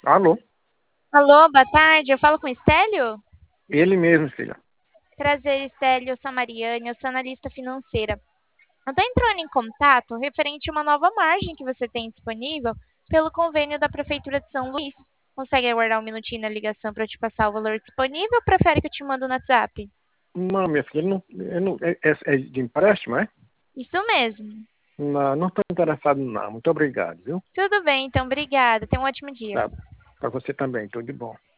Alô? Alô, boa tarde. Eu falo com o Estélio? Ele mesmo, filha. Prazer, Estélio. Eu sou a Mariane, eu sou analista financeira. Eu tô entrando em contato referente a uma nova margem que você tem disponível pelo convênio da Prefeitura de São Luís. Consegue aguardar um minutinho na ligação para eu te passar o valor disponível ou prefere que eu te mando no WhatsApp? Não, minha filha, é de empréstimo, é? Isso mesmo. Não estou interessado, não. Muito obrigado, viu? Tudo bem, então, obrigada. Tenha um ótimo dia. Tá. Para você também, tudo de bom.